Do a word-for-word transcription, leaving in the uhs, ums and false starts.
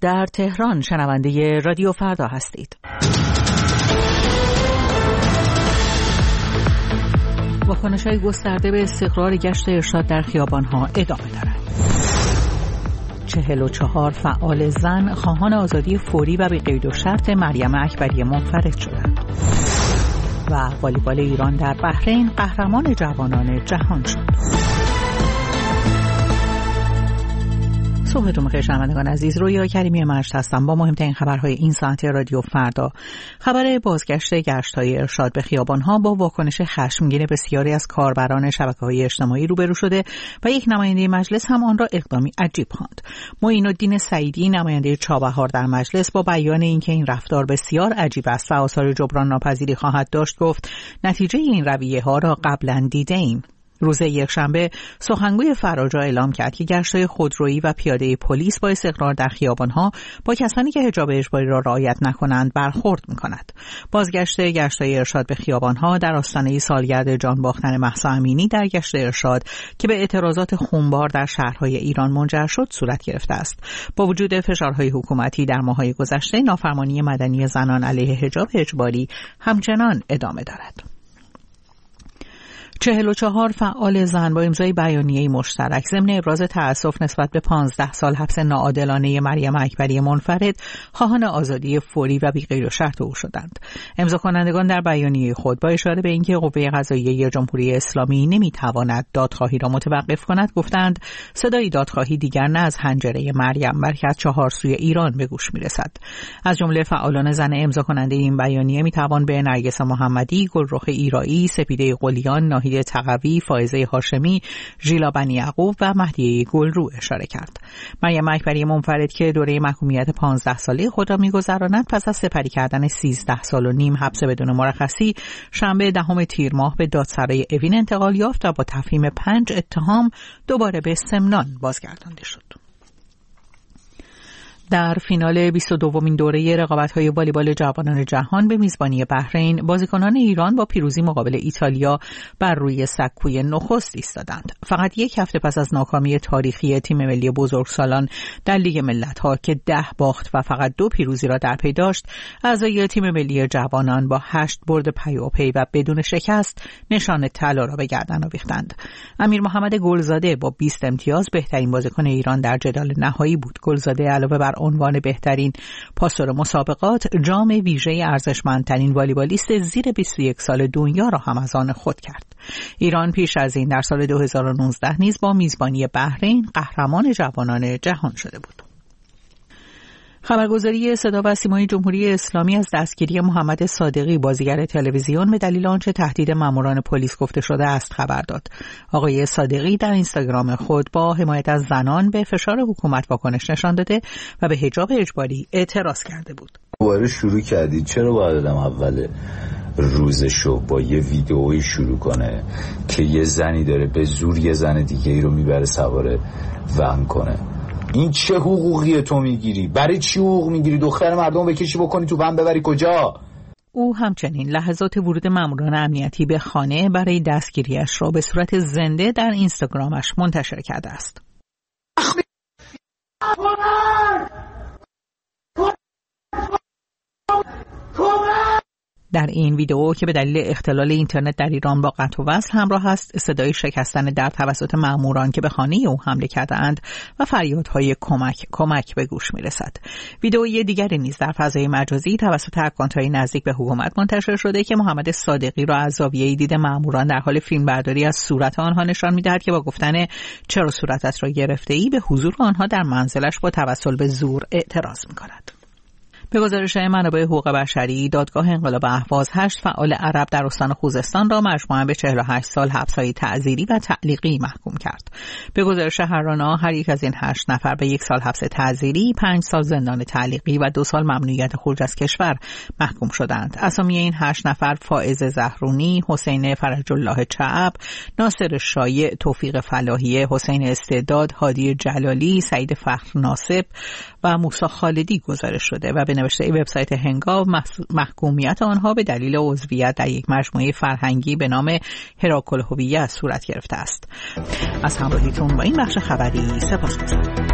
در تهران شنونده رادیو فردا هستید. واکنش‌های گسترده به استقرار گشت ارشاد در خیابان‌ها ادامه دارد. چهل و چهار فعال زن خواهان آزادی فوری و بی قید و شرط مریم اکبری منفرد شدند. و والیبال ایران در بحرین قهرمان جوانان جهان شد. صبحتون بخیر شنوندگان عزیز، رویا کریمی مجد هستم با مهمترین خبرهای این ساعت رادیو فردا. خبر بازگشت گشت‌های ارشاد به خیابان‌ها با واکنش خشمگین بسیاری از کاربران شبکه‌های اجتماعی روبرو شده و یک نماینده مجلس هم آن را اقدامی عجیب خواند. معین الدین سعیدی نماینده چابهار در مجلس با بیان اینکه این رفتار بسیار عجیب است و آثار جبران ناپذیری خواهد داشت گفت نتیجه این رویه‌ها را قبلا دیده‌ایم. روز یکشنبه سخنگوی فراجا اعلام کرد که گشت‌های خودرویی و پیاده پلیس با استقرار در خیابان‌ها با کسانی که حجاب اجباری را رعایت نکنند برخورد می‌کند. بازگشت گشت‌های ارشاد به خیابان‌ها در آستانه سالگرد جان باختن مهسا امینی در گشت ارشاد که به اعتراضات خونبار در شهرهای ایران منجر شد صورت گرفته است. با وجود فشارهای حکومتی در ماه‌های گذشته، نافرمانی مدنی زنان علیه حجاب اجباری همچنان ادامه دارد. چهل و چهار فعال زن با امضای بیانیه‌ای مشترک ضمن ابراز تأسف نسبت به پانزده سال حبس ناعادلانه مریم اکبری منفرد خواهان آزادی فوری و بی‌قید و شرط او شدند. امضا کنندگان در بیانیه خود با اشاره به اینکه قوه قضاییه جمهوری اسلامی نمی‌تواند دادخواهی را متوقف کند گفتند صدای دادخواهی دیگر نه از حنجره مریم بلکه از چهارسوی ایران به گوش می‌رسد. از جمله فعالان زن امضا کننده این بیانیه می‌توان به نرگس محمدی، گلرخ ایرایی، سپیده قلیان، ناهید تقوی، فائزه هاشمی، ژیلا بنی یعقوب و مهدیه گلرو اشاره کرد. مریم اکبری منفرد که دوره محکومیت پانزده ساله خود را می‌گذراند پس از سپری کردن سیزده سال و نیم حبس بدون مرخصی شنبه دهم تیر ماه به دادسرای اوین انتقال یافت و با تفهیم پنج اتهام دوباره به سمنان بازگردانده شد. در فینال بیست و دومین دوره رقابت‌های والیبال جوانان جهان به میزبانی بحرین، بازیکنان ایران با پیروزی مقابل ایتالیا بر روی سکوی نخست ایستادند. فقط یک هفته پس از ناکامی تاریخی تیم ملی بزرگسالان در لیگ ملت‌ها که ده باخت و فقط دو پیروزی را در پی داشت، اعضای تیم ملی جوانان با هشت برد پیاپی و بدون شکست نشان طلا را به گردن آویختند. امیر محمد گلزاده با بیست امتیاز بهترین بازیکن ایران در جدال نهایی بود. گلزاده علاوه بر عنوان بهترین پاسور مسابقات، جام ویژه ارزشمندترین والیبالیست زیر بیست و یک سال دنیا را هم از آن خود کرد. ایران پیش از این در سال دو هزار و نوزده نیز با میزبانی بحرین قهرمان جوانان جهان شده بود. خبرگزاری صدا و سیمای جمهوری اسلامی از دستگیری محمد صادقی بازیگر تلویزیون به دلیل آنچه تهدید ماموران پلیس گفته شده است خبر داد. آقای صادقی در اینستاگرام خود با حمایت از زنان به فشار حکومت واکنش نشان داده و به حجاب اجباری اعتراض کرده بود. دوباره شروع کردید، چرا باید آدم اول روزشو با یه ویدئویی شروع کنه که یه زنی داره به زور یه زن دیگه ای رو میبره سواره ون کنه؟ این چه حقوقیه تو میگیری؟ برای چی حقوق میگیری؟ دختر مردم بکشی بکنی تو ون ببری کجا؟ او همچنین لحظات ورود ماموران امنیتی به خانه برای دستگیریش را به صورت زنده در اینستاگرامش منتشر کرده است. در این ویدئو که به دلیل اختلال اینترنت در ایران با قطع و وصل همراه است، صدای شکستن در توسط ماموران که به خانه او حمله کرده‌اند و فریادهای کمک کمک به گوش می‌رسد. ویدئوی دیگری نیز در فضای مجازی توسط اکانت‌های نزدیک به حکومت منتشر شده که محمد صادقی را از زاویه‌ای دید ماموران در حال فیلمبرداری از صورت آنها نشان می‌دهد که با گفتن چرا صورتت را گرفته‌ای به حضور آنها در منزلش با توسل به زور اعتراض می‌کند. به گزارش منابع حقوق بشری، دادگاه انقلاب اهواز هشت فعال عرب در استان خوزستان را مجموعاً به چهل و هشت سال حبس‌های تعزیری و تعلیقی محکوم کرد. به گزارش هرانا هر یک از این هشت نفر به یک سال حبس تعزیری، پنج سال زندان تعلیقی و دو سال ممنوعیت خروج از کشور محکوم شدند. اسامی این هشت نفر فائز زهرونی، حسین فرج الله چعب، ناصر شایع، توفیق فلاحیه، حسین استعداد، هادی جلالی، سعید فخر ناصب و موسی خالدی گزارش شده و به نوشته وبسایت هنگام محکومیت آنها به دلیل عضویت در یک مجموعه فرهنگی به نام هراکل هویه صورت گرفته است. از همراهیتون با این بخش خبری سپاسگزارم.